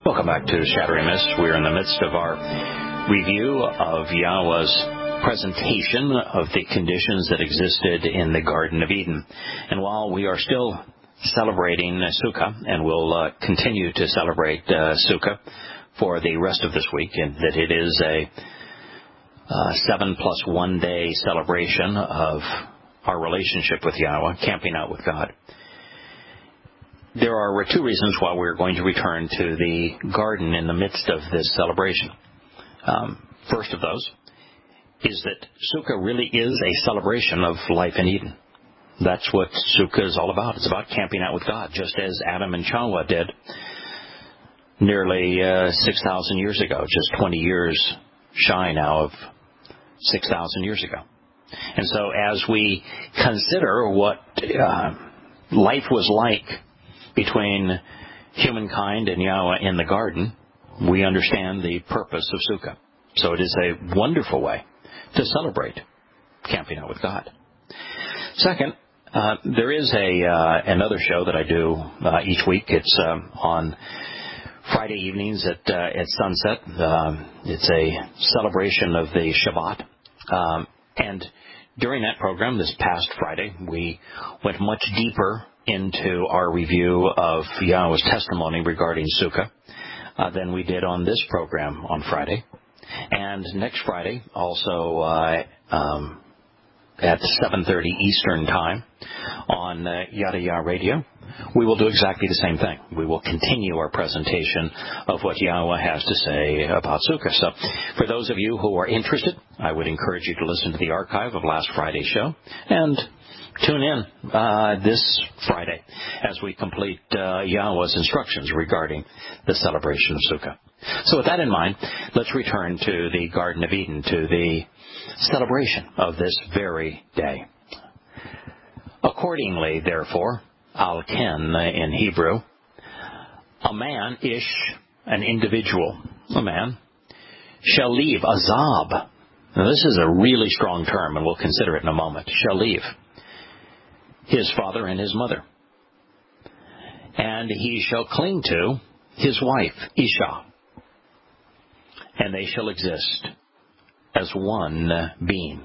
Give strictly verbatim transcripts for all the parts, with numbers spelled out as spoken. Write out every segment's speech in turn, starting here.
Welcome back to Shattering Mist. We're in the midst of our review of Yahweh's presentation of the conditions that existed in the Garden of Eden. And while we are still celebrating Sukkah, and we'll uh, continue to celebrate uh, Sukkah for the rest of this week, and that it is a uh, seven plus one day celebration of our relationship with Yahweh, camping out with God. There are two reasons why we're going to return to the garden in the midst of this celebration. Um, first of those is that Sukkah really is a celebration of life in Eden. That's what Sukkah is all about. It's about camping out with God, just as Adam and Chawah did nearly uh, six thousand years ago, just twenty years shy now of six thousand years ago. And so as we consider what uh, life was like between humankind and Yahweh in the garden, we understand the purpose of Sukkah. So it is a wonderful way to celebrate camping out with God. Second, uh, there is a uh, another show that I do uh, each week. It's um, on Friday evenings at uh, at sunset. Um, it's a celebration of the Shabbat. Um, and during that program, this past Friday, we went much deeper into our review of Yahweh's testimony regarding Sukkah uh, than we did on this program on Friday. And next Friday, also uh, um, at seven thirty Eastern Time on uh, Yada Yah Radio, we will do exactly the same thing. We will continue our presentation of what Yahweh has to say about Sukkah. So for those of you who are interested, I would encourage you to listen to the archive of last Friday's show and tune in uh, this Friday as we complete uh, Yahweh's instructions regarding the celebration of Sukkah. So with that in mind, let's return to the Garden of Eden, to the celebration of this very day. Accordingly, therefore, al-ken in Hebrew, a man, ish, an individual, a man, shall leave, azab. Now this is a really strong term, and we'll consider it in a moment, shall leave his father and his mother, and he shall cling to his wife, Isha, and they shall exist as one being.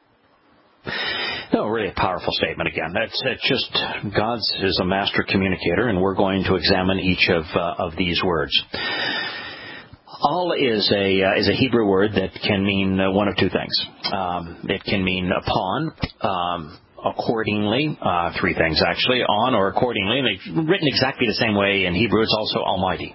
No, really a powerful statement again. That's, that's just, God is a master communicator, and we're going to examine each of uh, of these words. Al is a uh, is a Hebrew word that can mean uh, one of two things. Um, it can mean upon, um, accordingly, uh, three things actually, on or accordingly, and it's written exactly the same way in Hebrew. It's also Almighty.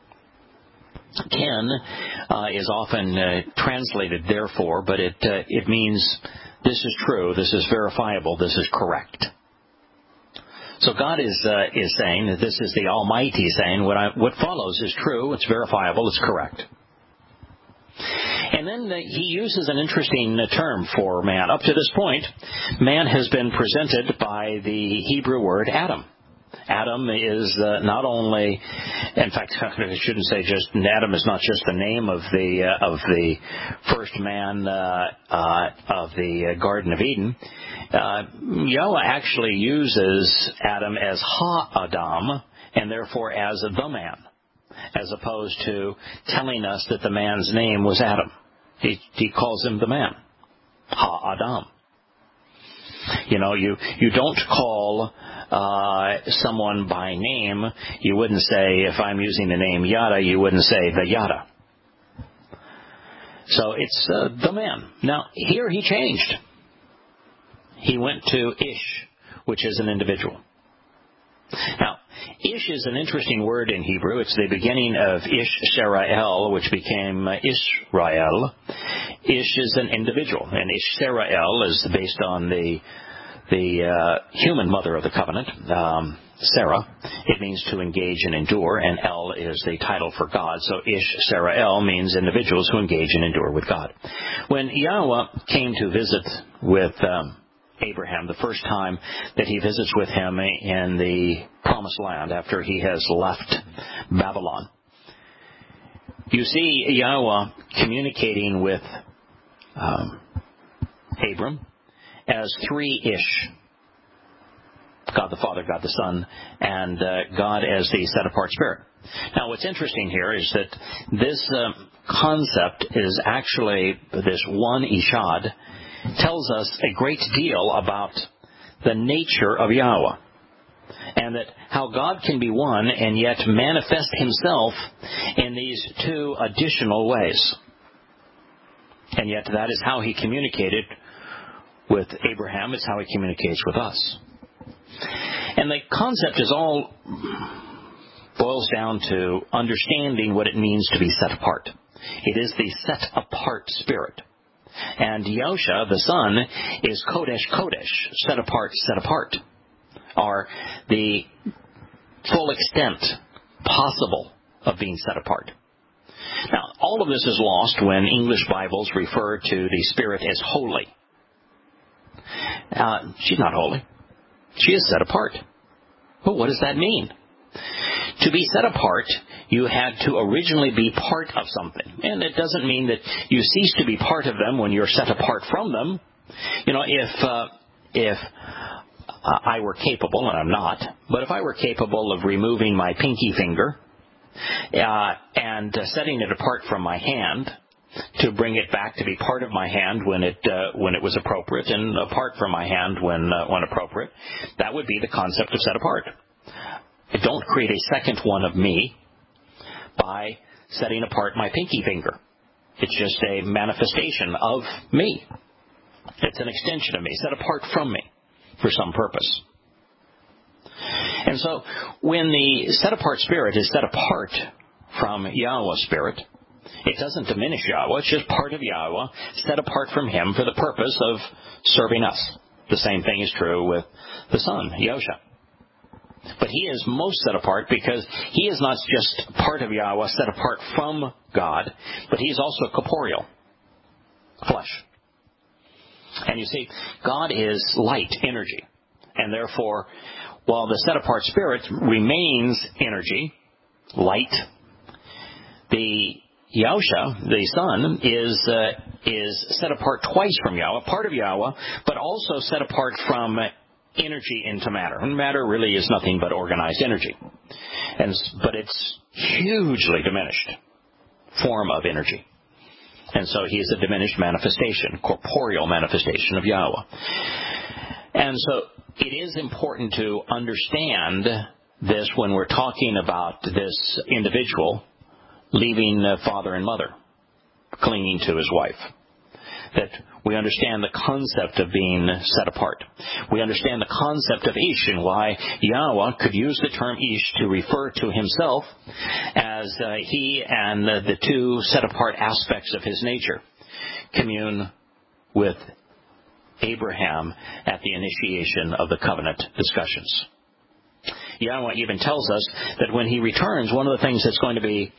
Ken uh, is often uh, translated therefore, but it uh, it means this is true, this is verifiable, this is correct. So God is uh, is saying that this is the Almighty saying what I, what follows is true, it's verifiable, it's correct. And then uh, he uses an interesting uh, term for man. Up to this point, man has been presented by the Hebrew word Adam. Adam is uh, not only, in fact, I shouldn't say just, Adam is not just the name of the uh, of the first man uh, uh, of the Garden of Eden. Uh, Yahweh actually uses Adam as Ha-Adam, and therefore as the man, as opposed to telling us that the man's name was Adam. He, he calls him the man, Ha-Adam. You know, you, you don't call uh, someone by name. You wouldn't say, if I'm using the name Yada, you wouldn't say the Yada. So it's uh, the man. Now, here he changed. He went to Ish, which is an individual. Now, Ish is an interesting word in Hebrew. It's the beginning of Ish Serael, which became Israel. Ish is an individual, and Ish Serael is based on the the uh, human mother of the covenant, um, Sarah. It means to engage and endure, and El is the title for God. So Ish Serael means individuals who engage and endure with God. When Yahweh came to visit with um, Abraham, the first time that he visits with him in the Promised Land after he has left Babylon, you see Yahweh communicating with um, Abram as three Ish. God the Father, God the Son, and uh, God as the set-apart Spirit. Now, what's interesting here is that this uh, concept is actually, this one Eshad, tells us a great deal about the nature of Yahweh, and that how God can be one and yet manifest himself in these two additional ways. And yet that is how he communicated with Abraham. It's how he communicates with us. And the concept is all boils down to understanding what it means to be set apart. It is the set apart spirit. And Yahusha, the Son, is Kodesh Kodesh, set apart, set apart, are the full extent possible of being set apart. Now, all of this is lost when English Bibles refer to the Spirit as holy. Uh, she's not holy. She is set apart. But what does that mean? To be set apart, you had to originally be part of something. And it doesn't mean that you cease to be part of them when you're set apart from them. You know, if uh, if uh, I were capable, and I'm not, but if I were capable of removing my pinky finger uh, and uh, setting it apart from my hand to bring it back to be part of my hand when it uh, when it was appropriate and apart from my hand when uh, when appropriate, that would be the concept of set apart. Don't create a second one of me by setting apart my pinky finger. It's just a manifestation of me. It's an extension of me, set apart from me for some purpose. And so when the set-apart spirit is set apart from Yahweh's spirit, it doesn't diminish Yahweh. It's just part of Yahweh, set apart from him for the purpose of serving us. The same thing is true with the Son, Yahusha. But he is most set apart because he is not just part of Yahweh, set apart from God, but he is also corporeal, flesh. And you see, God is light, energy. And therefore, while the set-apart spirit remains energy, light, the Yahusha, the Son, is uh, is set apart twice from Yahweh, part of Yahweh, but also set apart from energy into matter. And matter really is nothing but organized energy. And but it's hugely diminished form of energy. And so he is a diminished manifestation, corporeal manifestation of Yahweh. And so it is important to understand this when we're talking about this individual leaving father and mother, clinging to his wife. That we understand the concept of being set apart. We understand the concept of Ish and why Yahweh could use the term Ish to refer to himself as uh, he and uh, the two set apart aspects of his nature commune with Abraham at the initiation of the covenant discussions. Yahweh even tells us that when he returns, one of the things that's going to be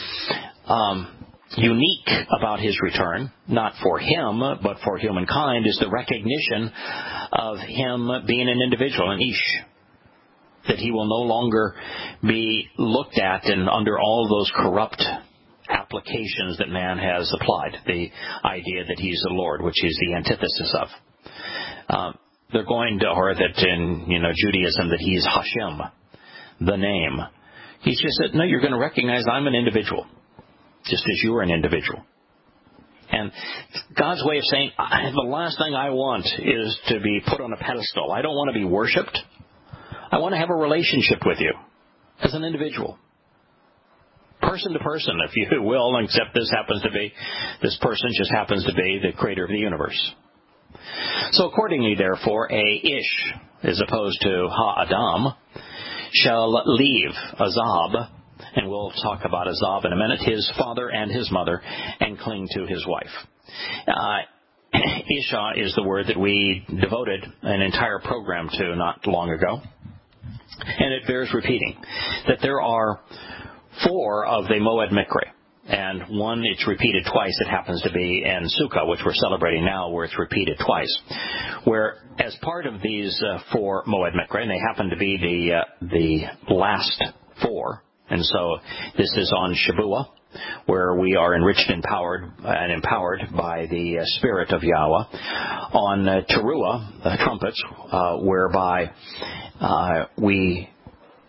um, unique about his return, not for him, but for humankind, is the recognition of him being an individual, an Ish. That he will no longer be looked at and under all those corrupt applications that man has applied. The idea that he's the Lord, which is the antithesis of. Um, they're going to, or that in, you know, Judaism, that he's Hashem, the name. He's just said, no, you're going to recognize I'm an individual, just as you are an individual. And God's way of saying, the last thing I want is to be put on a pedestal. I don't want to be worshipped. I want to have a relationship with you as an individual. Person to person, if you will, except this happens to be, this person just happens to be the creator of the universe. So accordingly, therefore, a Ish, as opposed to Ha-Adam, shall leave Azab, and we'll talk about Azab in a minute, his father and his mother, and cling to his wife. Uh, Isha is the word that we devoted an entire program to not long ago. And it bears repeating that there are four of the Moed Mikre. And one, it's repeated twice. It happens to be in Sukkah, which we're celebrating now, where it's repeated twice. Where, as part of these uh, four Moed Mikre, and they happen to be the uh, the last four, and so this is on Shabuah, where we are enriched, empowered, and empowered by the uh, Spirit of Yahweh. On uh, Teruah, uh, trumpets, uh, whereby uh, we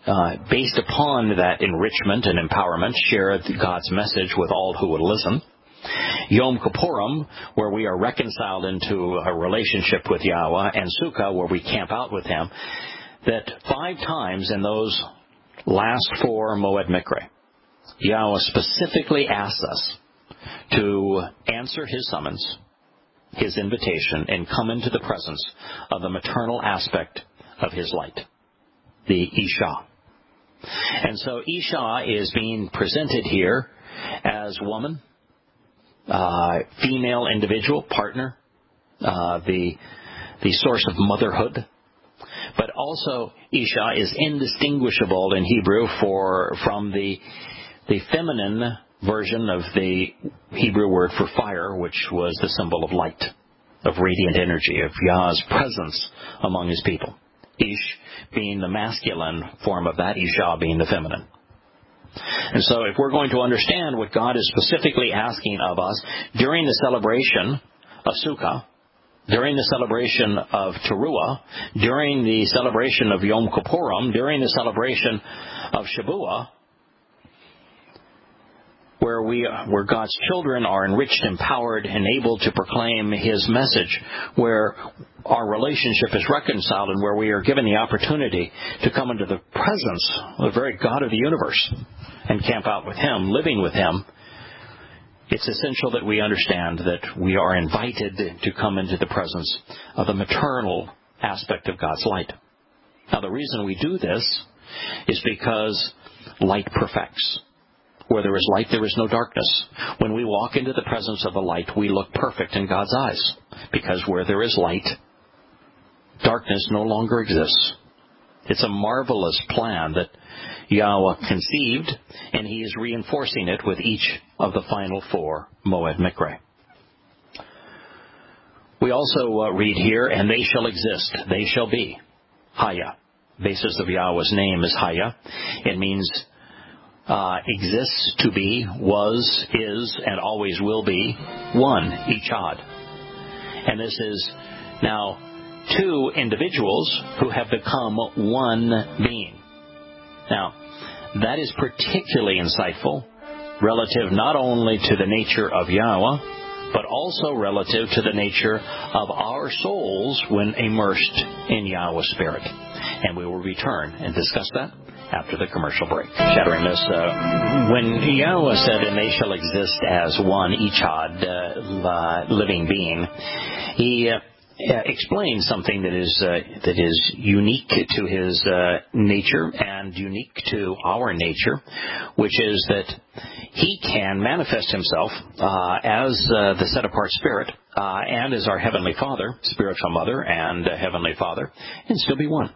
uh, based upon that enrichment and empowerment, share God's message with all who would listen. Yom Kippurim, where we are reconciled into a relationship with Yahweh, and Sukkah, where we camp out with Him, that five times in those last four Moed Mikre, Yahweh specifically asks us to answer His summons, His invitation, and come into the presence of the maternal aspect of His light, the Isha. And so Isha is being presented here as woman, uh, female individual, partner, uh, the the source of motherhood. But also Isha is indistinguishable in Hebrew for from the the feminine version of the Hebrew word for fire, which was the symbol of light, of radiant energy, of Yah's presence among His people. Ish being the masculine form of that, Isha being the feminine. And so if we're going to understand what God is specifically asking of us during the celebration of Sukkah, during the celebration of Teruah, during the celebration of Yom Kippurim, during the celebration of Shavuot, where we, where God's children are enriched, empowered, and able to proclaim His message, where our relationship is reconciled, and where we are given the opportunity to come into the presence of the very God of the universe and camp out with Him, living with Him, it's essential that we understand that we are invited to come into the presence of the maternal aspect of God's light. Now, the reason we do this is because light perfects. Where there is light, there is no darkness. When we walk into the presence of the light, we look perfect in God's eyes. Because where there is light, darkness no longer exists. It's a marvelous plan that Yahweh conceived, and He is reinforcing it with each of the final four Moed Mikre. We also uh, read here, and they shall exist, they shall be. Haya. Basis of Yahweh's name is Haya. It means uh, exists, to be, was, is, and always will be, one, Ichad. And this is now two individuals who have become one being. Now, that is particularly insightful relative not only to the nature of Yahweh, but also relative to the nature of our souls when immersed in Yahweh's Spirit. And we will return and discuss that after the commercial break. Shattering this, uh, when Yahweh said, and they shall exist as one, Ichad, uh, uh, living being, He uh, Uh, explain something that is uh, that is unique to His uh, nature and unique to our nature, which is that He can manifest Himself uh, as uh, the set-apart Spirit uh, and as our Heavenly Father, spiritual Mother and uh, Heavenly Father, and still be one.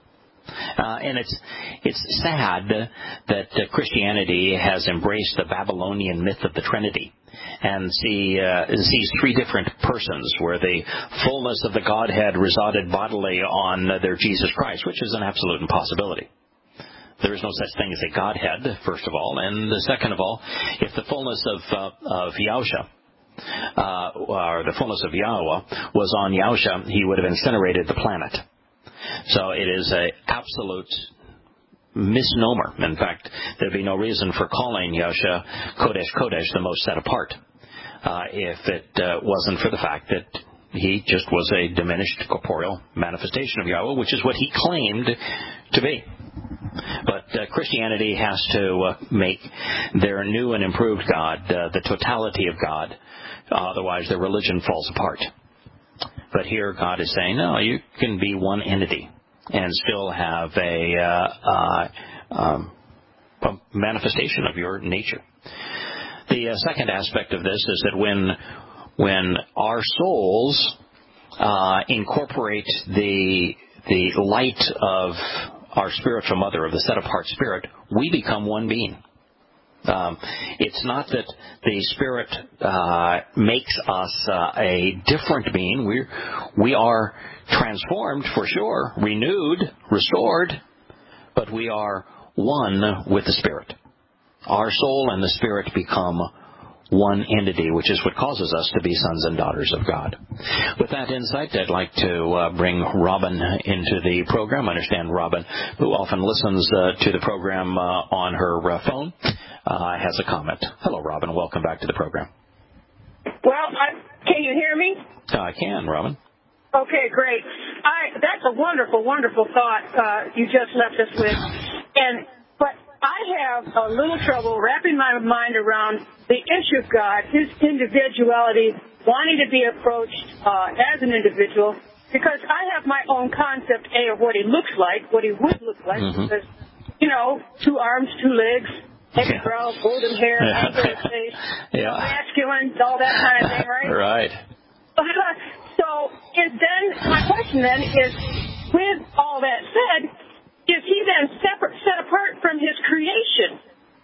Uh, and it's it's sad that uh, Christianity has embraced the Babylonian myth of the Trinity and see, uh, sees three different persons where the fullness of the Godhead resided bodily on uh, their Jesus Christ, which is an absolute impossibility. There is no such thing as a Godhead, first of all. And second of all, if the fullness of, uh, of Yahusha, uh, or the fullness of Yahweh was on Yahusha, He would have incinerated the planet. So it is an absolute misnomer. In fact, there'd be no reason for calling Yahusha Kodesh Kodesh, the most set apart, uh, if it uh, wasn't for the fact that He just was a diminished corporeal manifestation of Yahweh, which is what He claimed to be. But uh, Christianity has to uh, make their new and improved God uh, the totality of God. Otherwise, their religion falls apart. But here God is saying, no, you can be one entity and still have a, uh, uh, um, a manifestation of your nature. The uh, second aspect of this is that when when our souls uh, incorporate the the light of our spiritual mother, of the set-apart Spirit, we become one being. Um, it's not that the Spirit uh, makes us uh, a different being. We we are transformed for sure, renewed, restored, but we are one with the Spirit. Our soul and the Spirit become one entity, which is what causes us to be sons and daughters of God. With that insight, I'd like to uh, bring Robin into the program. I understand Robin, who often listens uh, to the program uh, on her uh, phone, uh, has a comment. Hello, Robin. Welcome back to the program. Well, I, can you hear me? Uh, I can, Robin. Okay, great. I, that's a wonderful, wonderful thought uh, you just left us with. And but I have a little trouble wrapping my mind around the issue of God, His individuality, wanting to be approached uh, as an individual, because I have my own concept, A, of what He looks like, what He would look like, mm-hmm. because, you know, two arms, two legs, heavy yeah. brow, golden hair, angular face, yeah. masculine, all that kind of thing, right? Right. So is then my question then is, with all that said, is He then separate, set apart from His creation?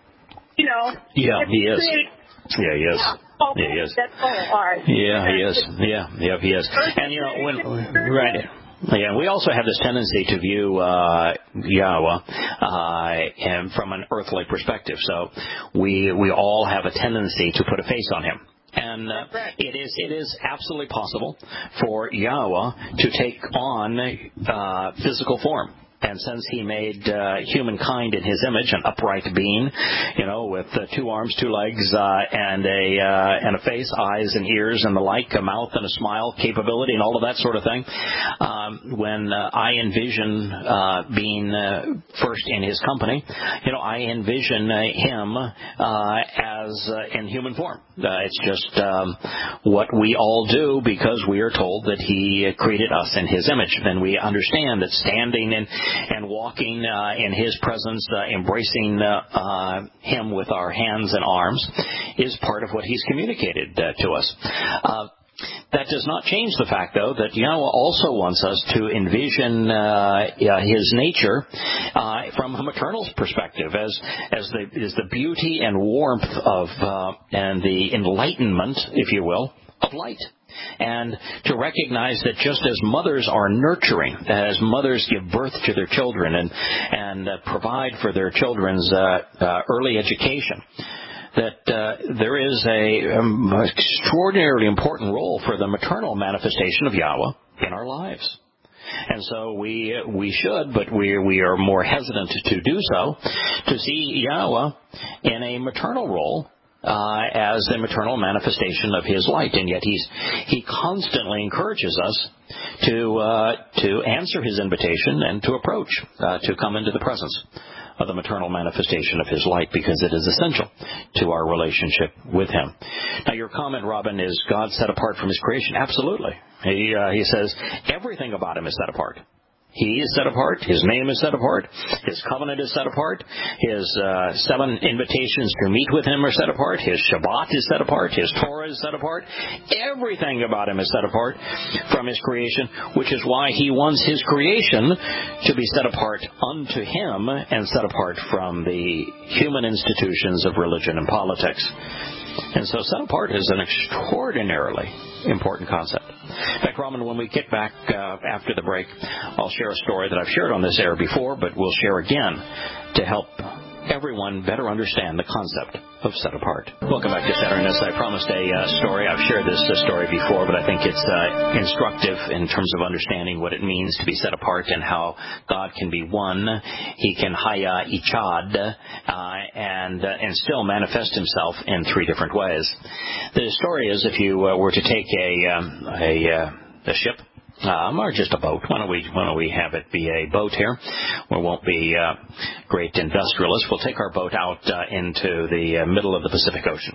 You know. Yeah, He is. Create, yeah, He is. Yeah, okay. Yeah, He is. That's all. All right. Yeah, He is. Yeah, yeah, He is. And you know, when right. Yeah, we also have this tendency to view uh, Yahweh uh, and from an earthly perspective. So we we all have a tendency to put a face on Him. And uh, it is it is absolutely possible for Yahweh to take on uh, physical form. And since He made uh, humankind in His image, an upright being, you know, with uh, two arms, two legs, uh, and a uh, and a face, eyes and ears and the like, a mouth and a smile, capability, and all of that sort of thing. Um, when uh, I envision uh, being uh, first in His company, you know, I envision uh, Him uh, as uh, in human form. Uh, it's just um, what we all do because we are told that He created us in His image. And we understand that standing in and walking uh, in His presence, uh, embracing uh, uh, Him with our hands and arms is part of what He's communicated uh, to us. Uh, that does not change the fact, though, that Yahweh also wants us to envision uh, uh, His nature uh, from a maternal perspective, as as the as the beauty and warmth of uh, and the enlightenment, if you will, of light. And to recognize that just as mothers are nurturing, as mothers give birth to their children and and uh, provide for their children's uh, uh, early education, that uh, there is a um, extraordinarily important role for the maternal manifestation of Yahweh in our lives. And so we we should, but we we are more hesitant to do so, to see Yahweh in a maternal role. Uh, as the maternal manifestation of His light, and yet he's he constantly encourages us to uh, to answer His invitation and to approach, uh, to come into the presence of the maternal manifestation of His light, because it is essential to our relationship with Him. Now, your comment, Robin, is God set apart from His creation? Absolutely. He uh, he says everything about Him is set apart. He is set apart. His name is set apart. His covenant is set apart. His uh, seven invitations to meet with Him are set apart. His Shabbat is set apart. His Torah is set apart. Everything about Him is set apart from His creation, which is why He wants His creation to be set apart unto Him and set apart from the human institutions of religion and politics. And so set apart is an extraordinarily important concept. In fact, Robin, when we get back uh, after the break, I'll share a story that I've shared on this air before, but we'll share again to help everyone better understand the concept of set apart. Welcome back to Saturnaist. I promised a uh, story. I've shared this uh, story before, but I think it's uh, instructive in terms of understanding what it means to be set apart and how God can be one. He can haya ichad uh, and uh, and still manifest Himself in three different ways. The story is, if you uh, were to take a um, a, uh, a ship. Um, or just a boat. Why don't we why don't we have it be a boat here? We won't be uh, great industrialists. We'll take our boat out uh, into the uh, middle of the Pacific Ocean.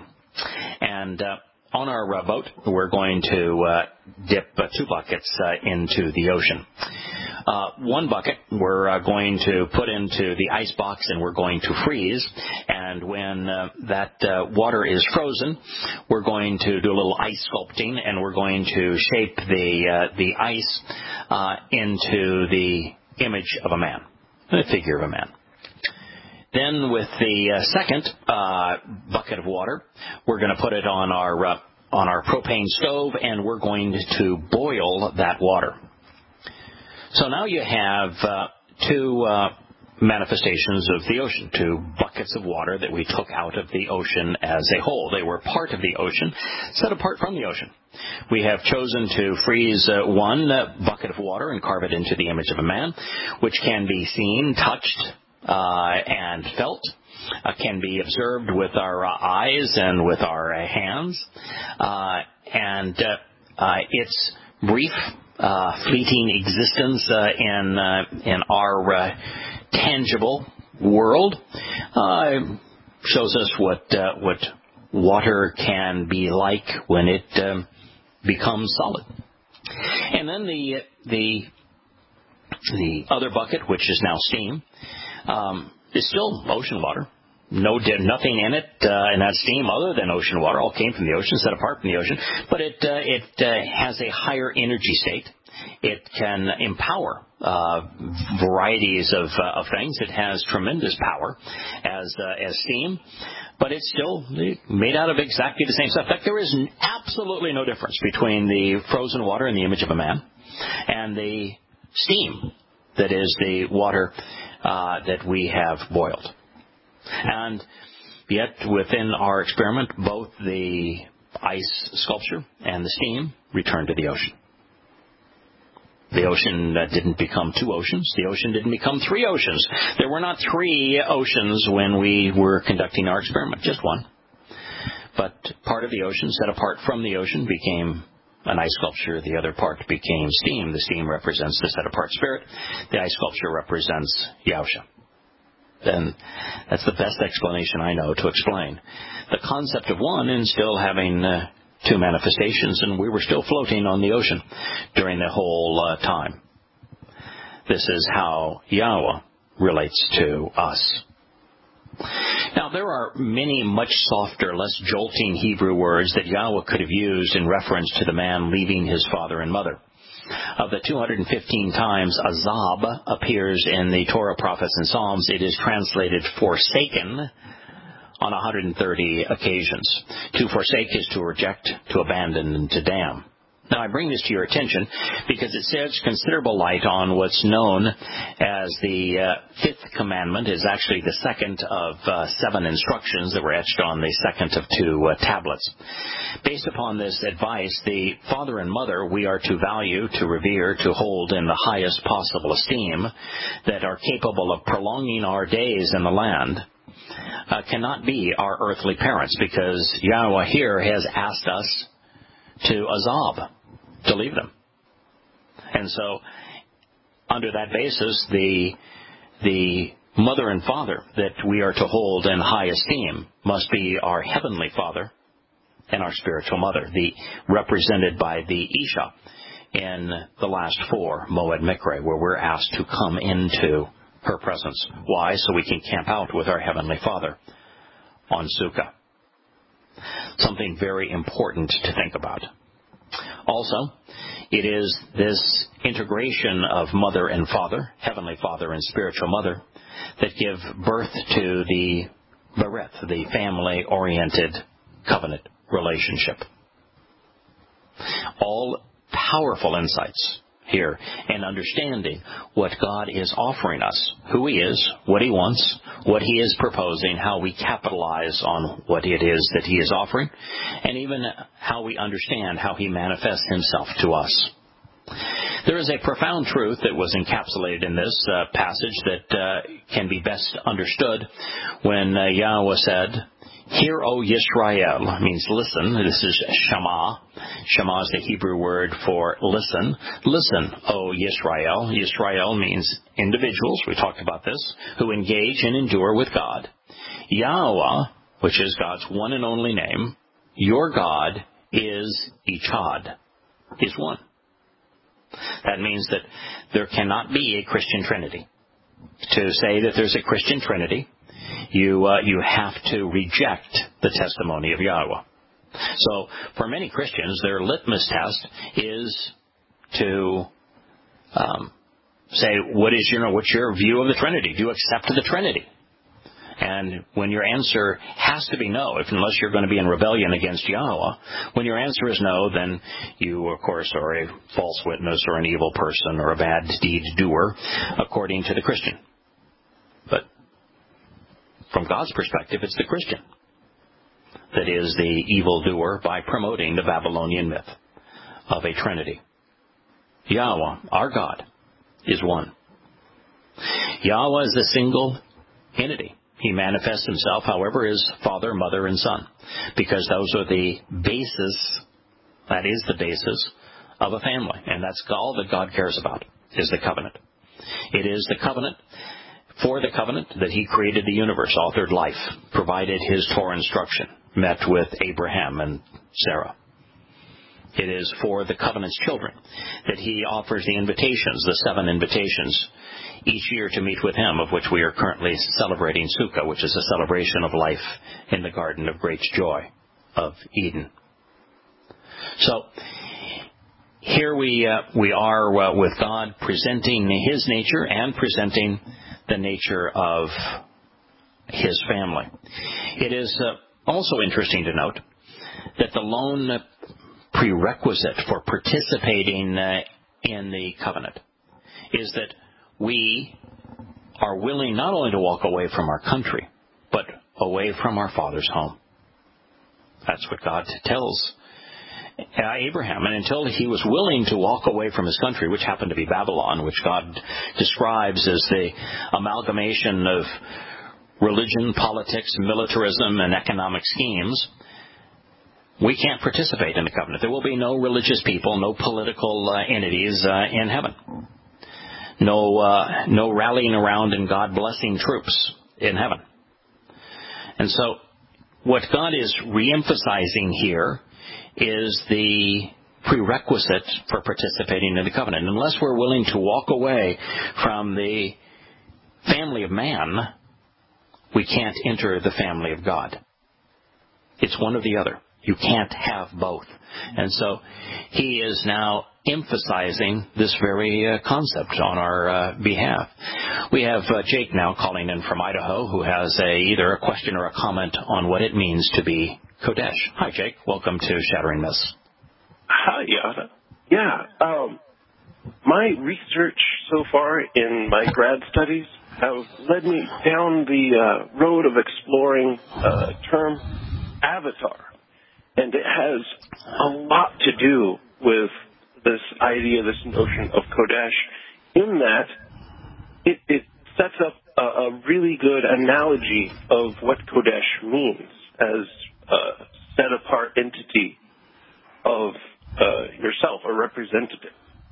And uh, on our uh, boat, we're going to uh, dip uh, two buckets uh, into the ocean. Uh, one bucket we're uh, going to put into the ice box and we're going to freeze. And when uh, that uh, water is frozen, we're going to do a little ice sculpting and we're going to shape the uh, the ice uh, into the image of a man, the figure of a man. Then with the uh, second uh, bucket of water, we're going to put it on our uh, on our propane stove and we're going to boil that water. So now you have uh, two uh, manifestations of the ocean, two buckets of water that we took out of the ocean as a whole. They were part of the ocean, set apart from the ocean. We have chosen to freeze uh, one uh, bucket of water and carve it into the image of a man, which can be seen, touched, uh, and felt, uh, can be observed with our uh, eyes and with our uh, hands, uh, and uh, uh, its brief, uh, fleeting existence uh, in uh, in our uh, tangible world uh, shows us what uh, what water can be like when it um, becomes solid. And then the the the other bucket, which is now steam, um, is still ocean water. No, nothing in it, uh, in that steam other than ocean water. All came from the ocean, set apart from the ocean. But it uh, it uh, has a higher energy state. It can empower uh, varieties of uh, of things. It has tremendous power as uh, as steam, but it's still made out of exactly the same stuff. In fact, there is absolutely no difference between the frozen water in the image of a man and the steam that is the water uh, that we have boiled. And yet, within our experiment, both the ice sculpture and the steam returned to the ocean. The ocean uh, didn't become two oceans. The ocean didn't become three oceans. There were not three oceans when we were conducting our experiment, just one. But part of the ocean, set apart from the ocean, became an ice sculpture. The other part became steam. The steam represents the set-apart spirit. The ice sculpture represents Yahusha. Then that's the best explanation I know to explain the concept of one and still having uh, two manifestations, and we were still floating on the ocean during the whole uh, time. This is how Yahweh relates to us. Now, there are many much softer, less jolting Hebrew words that Yahweh could have used in reference to the man leaving his father and mother. Of the two hundred fifteen times azab appears in the Torah, prophets, and Psalms, it is translated forsaken on one hundred thirty occasions. To forsake is to reject, to abandon, and to damn. Now, I bring this to your attention because it sheds considerable light on what's known as the uh, fifth commandment. Is actually the second of uh, seven instructions that were etched on the second of two uh, tablets. Based upon this advice, the father and mother we are to value, to revere, to hold in the highest possible esteem, that are capable of prolonging our days in the land, uh, cannot be our earthly parents, because Yahweh here has asked us to azab, to leave them. And so, under that basis, the the mother and father that we are to hold in high esteem must be our heavenly father and our spiritual mother, the represented by the Isha in the last four, Moed Mikre, where we're asked to come into her presence. Why? So we can camp out with our heavenly father on Sukkah. Something very important to think about. Also, it is this integration of mother and father, heavenly father and spiritual mother, that give birth to the Berith, the family-oriented covenant relationship. All powerful insights here and understanding what God is offering us, who He is, what He wants, what He is proposing, how we capitalize on what it is that He is offering, and even how we understand how He manifests Himself to us. There is a profound truth that was encapsulated in this uh, passage that uh, can be best understood when uh, Yahweh said, "Hear, O Yisrael," means listen. This is Shema. Shema is the Hebrew word for listen. Listen, O Yisrael. Yisrael means individuals, we talked about this, who engage and endure with God. Yahweh, which is God's one and only name, your God is Echad, is one. That means that there cannot be a Christian Trinity. To say that there's a Christian Trinity, You uh, you have to reject the testimony of Yahweh. So, for many Christians, their litmus test is to um, say, "What is your what's your view of the Trinity? Do you accept the Trinity?" And when your answer has to be no, if unless you're going to be in rebellion against Yahweh, when your answer is no, then you, of course, are a false witness or an evil person or a bad deed doer, according to the Christian. From God's perspective, it's the Christian that is the evildoer by promoting the Babylonian myth of a Trinity. Yahweh, our God, is one. Yahweh is a single entity. He manifests himself, however, as Father, Mother, and Son, because those are the basis, that is the basis of a family. And that's all that God cares about, is the covenant. It is the covenant, for the covenant, that he created the universe, authored life, provided his Torah instruction, met with Abraham and Sarah. It is for the covenant's children that he offers the invitations, the seven invitations, each year to meet with him, of which we are currently celebrating Sukkah, which is a celebration of life in the Garden of Great Joy of Eden. So, here we uh, we are uh, with God presenting his nature and presenting the nature of his family. It is uh, also interesting to note that the lone prerequisite for participating uh, in the covenant is that we are willing not only to walk away from our country, but away from our father's home. That's what God tells Abraham. And until he was willing to walk away from his country, which happened to be Babylon, which God describes as the amalgamation of religion, politics, militarism, and economic schemes, we can't participate in the covenant. There will be no religious people, no political uh, entities uh, in heaven. No, uh, no rallying around and God blessing troops in heaven. And so, what God is reemphasizing here is the prerequisite for participating in the covenant. Unless we're willing to walk away from the family of man, we can't enter the family of God. It's one or the other. You can't have both. And so he is now emphasizing this very uh, concept on our uh, behalf. We have uh, Jake now calling in from Idaho, who has a, either a question or a comment on what it means to be Kodesh. Hi, Jake. Welcome to Shattering Myths. Hi, Yada. Yeah, um, my research so far in my grad studies have led me down the uh, road of exploring a term, avatar. And it has a lot to do with this idea, this notion of Kodesh, in that it, it sets up a, a really good analogy of what Kodesh means as a set-apart entity of uh, yourself, a representative,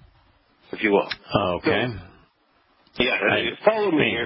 if you will. Okay. So, yeah, follow me here.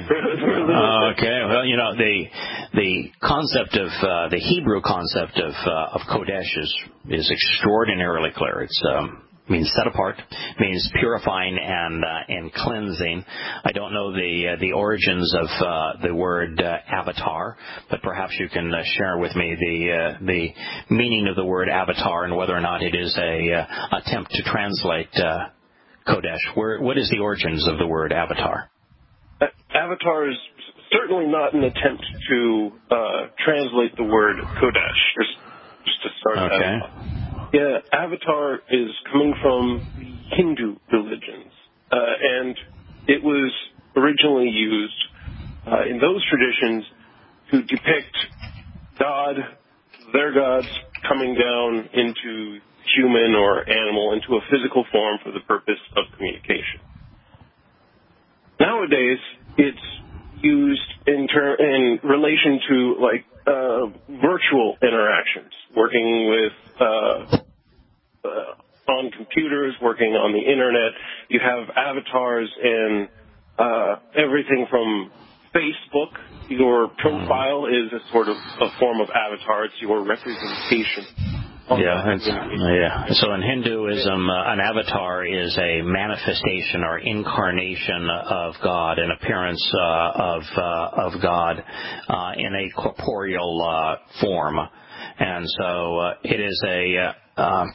Okay, well, you know, the the concept of, uh, the Hebrew concept of uh, of Kodesh is, is extraordinarily clear. It's um, means set apart, means purifying and uh, and cleansing. I don't know the uh, the origins of uh, the word uh, avatar, but perhaps you can uh, share with me the uh, the meaning of the word avatar and whether or not it is a uh, attempt to translate uh, Kodesh. Where, what is the origins of the word avatar? Uh, avatar is certainly not an attempt to uh, translate the word Kodesh. Just, just to start okay. out. Yeah, avatar is coming from the Hindu religions, uh, and it was originally used uh, in those traditions to depict God, their gods, coming down into human or animal, into a physical form for the purpose of communication. Nowadays, it's used in ter- in relation to like uh, virtual interactions, working with uh, uh, on computers, working on the internet. You have avatars in uh, everything from Facebook. Your profile is a sort of a form of avatar. It's your representation. Yeah, it's, yeah. So in Hinduism, uh, an avatar is a manifestation or incarnation of God, an appearance uh, of uh, of God uh, in a corporeal uh, form, and so uh, it is a uh, um,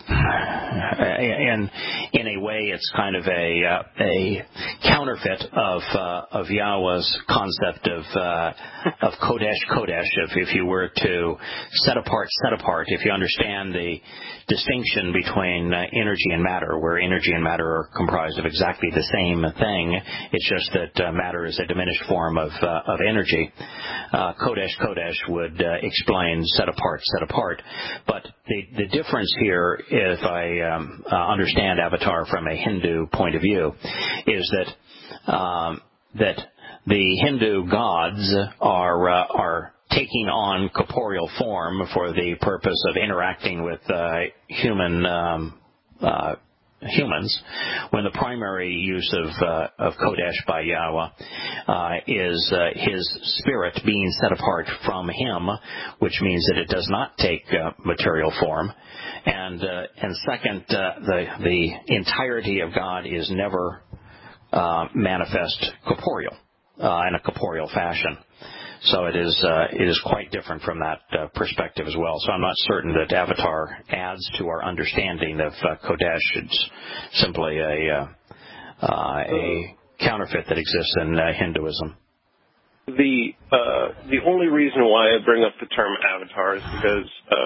in in a way, it's kind of a uh, a counterfeit of uh, of Yahweh's concept of uh, of Kodesh Kodesh. If if you were to set apart set apart, if you understand the distinction between uh, energy and matter, where energy and matter are comprised of exactly the same thing, it's just that uh, matter is a diminished form of uh, of energy. Uh, Kodesh Kodesh would uh, explain set apart set apart, but the the difference here, if I um, uh, understand Avatar from a Hindu point of view, is that um, that the Hindu gods are uh, are taking on corporeal form for the purpose of interacting with uh, human um, uh, humans, when the primary use of uh, of Kodesh by Yahweh uh, is uh, His spirit being set apart from Him, which means that it does not take uh, material form, and uh, and second, uh, the the entirety of God is never uh, manifest corporeal uh, in a corporeal fashion. So it is uh, it is quite different from that uh, perspective as well. So I'm not certain that Avatar adds to our understanding of uh, Kodesh. It's simply a uh, uh, a counterfeit that exists in uh, Hinduism. The uh, the only reason why I bring up the term Avatar is because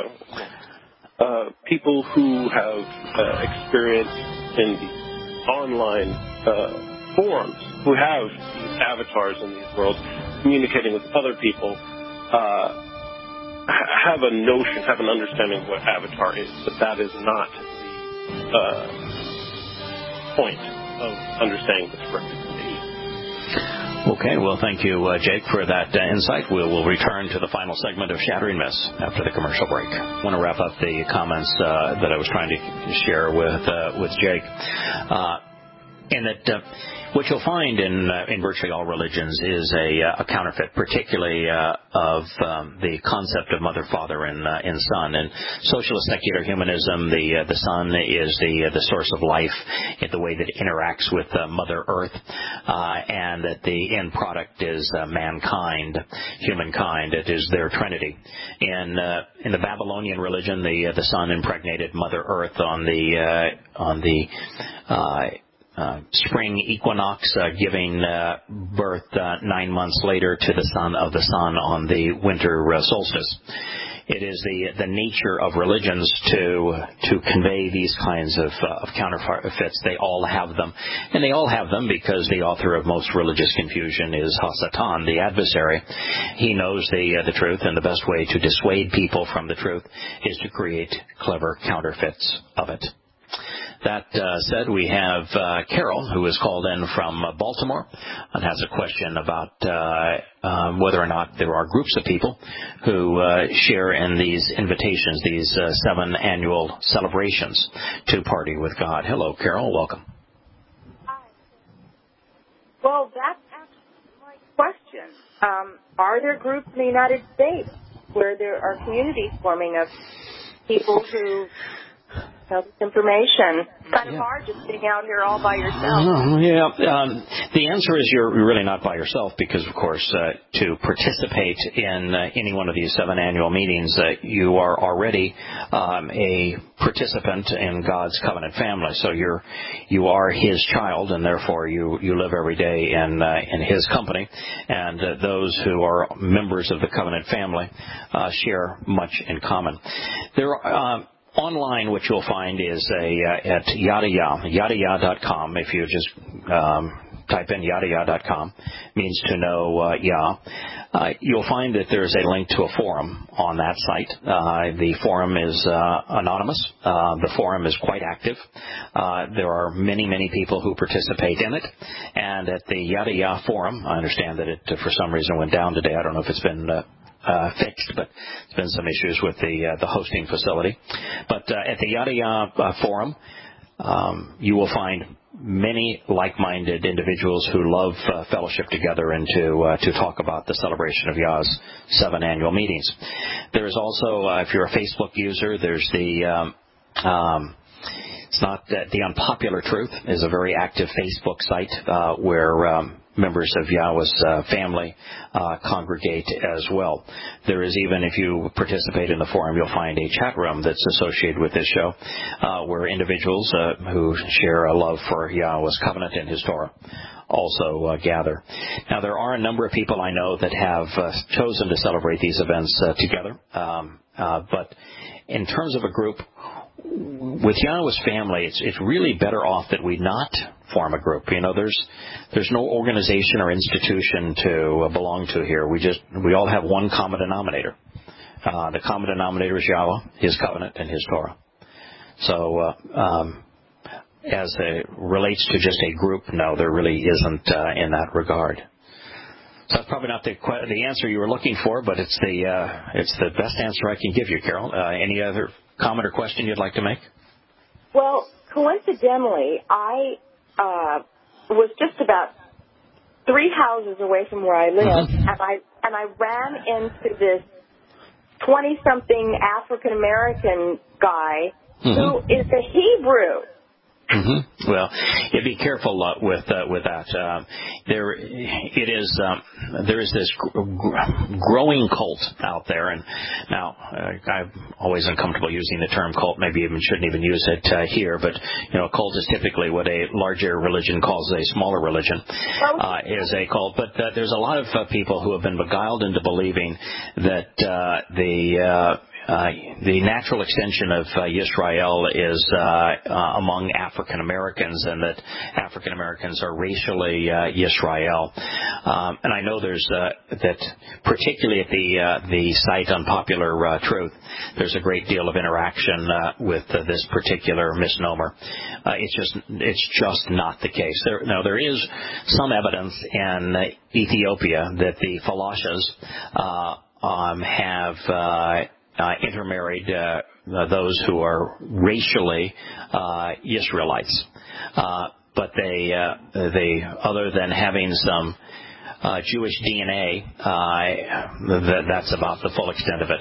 uh, uh, people who have uh, experience in the online uh, forums, who have these avatars in these worlds, communicating with other people, uh, have a notion, have an understanding of what Avatar is, but that is not the uh, point of understanding the scripted community. Okay, well, thank you, uh, Jake, for that uh, insight. We'll, we'll return to the final segment of Shattering Myths after the commercial break. I want to wrap up the comments uh, that I was trying to share with uh, with Jake. Uh, in that uh, what you'll find in uh, in virtually all religions is a, uh, a counterfeit, particularly uh, of um, the concept of mother, father, and uh, and son. In socialist secular humanism, the uh, the son is the uh, the source of life in the way that it interacts with uh, Mother Earth, uh, and that the end product is uh, mankind, humankind. It is their trinity. In uh, in the Babylonian religion, the uh, the son impregnated Mother Earth on the uh, on the uh, Uh, spring equinox, uh, giving uh, birth uh, nine months later to the son of the sun on the winter uh, solstice. It is the the nature of religions to to convey these kinds of, uh, of counterfeits. They all have them, and they all have them because the author of most religious confusion is Hasatan, the adversary. He knows the uh, the truth, and the best way to dissuade people from the truth is to create clever counterfeits of it. That uh, said, we have uh, Carol, who is called in from uh, Baltimore and has a question about uh, um, whether or not there are groups of people who uh, share in these invitations, these uh, seven annual celebrations to party with God. Hello, Carol. Welcome. Hi. Well, that's actually my question. Um, are there groups in the United States where there are communities forming of people who tell this information? It's kind of yeah. hard just sitting out here all by yourself. Uh, yeah, um, the answer is you're really not by yourself because, of course, uh, to participate in uh, any one of these seven annual meetings, uh, you are already um, a participant in God's covenant family. So you're you are His child, and therefore you, you live every day in uh, in His company. And uh, those who are members of the covenant family uh, share much in common. There are. Uh, Online, what you'll find is a uh, at yada yah, yada yah dot com. If you just um, type in yada yah dot com, means to know uh, Yah. Uh, you'll find that there's a link to a forum on that site. Uh, the forum is uh, anonymous. Uh, the forum is quite active. Uh, there are many, many people who participate in it. And at the Yada Yah forum, I understand that it, uh, for some reason, went down today. I don't know if it's been Uh, Uh, fixed, but there's been some issues with the uh, the hosting facility. But uh, at the Yada Yah uh, forum, um, you will find many like-minded individuals who love uh, fellowship together and to uh, to talk about the celebration of Yah's seven annual meetings. There is also, uh, if you're a Facebook user, there's the um, um, it's not uh, the Unpopular Truth is a very active Facebook site uh, where um, members of Yahweh's uh, family uh, congregate as well. There is even, if you participate in the forum, you'll find a chat room that's associated with this show uh, where individuals uh, who share a love for Yahweh's covenant and His Torah also uh, gather. Now, there are a number of people I know that have uh, chosen to celebrate these events uh, together, um, uh, but in terms of a group, with Yahweh's family, it's, it's really better off that we not form a group. You know, there's there's no organization or institution to uh, belong to here. We just we all have one common denominator. Uh, the common denominator is Yahweh, His covenant, and His Torah. So, uh, um, as it relates to just a group, no, there really isn't uh, in that regard. So that's probably not the the answer you were looking for, but it's the uh, it's the best answer I can give you, Carol. Uh, any other comment or question you'd like to make? Well, coincidentally, I uh, was just about three houses away from where I live, mm-hmm. and I and I ran into this twenty-something African American guy mm-hmm. who is a Hebrew. Mm-hmm. Well, yeah, be careful uh, with uh, with that. Uh, there, it is. Um, there is this gr- gr- growing cult out there, and now uh, I'm always uncomfortable using the term cult. Maybe even shouldn't even use it uh, here. But you know, a cult is typically what a larger religion calls a smaller religion. Uh, is a cult. But uh, there's a lot of uh, people who have been beguiled into believing that uh, the uh, Uh, the natural extension of uh, Yisrael is uh, uh, among African Americans, and that African Americans are racially uh, Yisrael. Um, and I know there's uh, that, particularly at the uh, the site Unpopular uh, Truth, there's a great deal of interaction uh, with uh, this particular misnomer. Uh, it's just it's just not the case. There, now there is some evidence in uh, Ethiopia that the Falashas uh, um, have. Uh, Uh, intermarried uh, uh, those who are racially uh, Israelites, uh, but they uh, they other than having some uh, Jewish D N A, uh, that, that's about the full extent of it.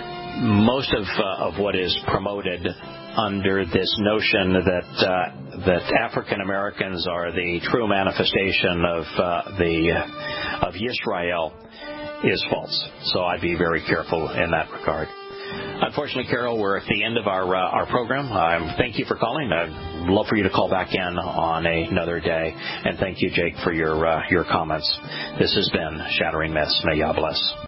Most of uh, of what is promoted under this notion that uh, that African Americans are the true manifestation of uh, the uh, of Yisrael is false. So I'd be very careful in that regard. Unfortunately, Carol, we're at the end of our uh, our program. Um, thank you for calling. I'd love for you to call back in on a, another day. And thank you, Jake, for your uh, your comments. This has been Shattering Myths. May Yah bless.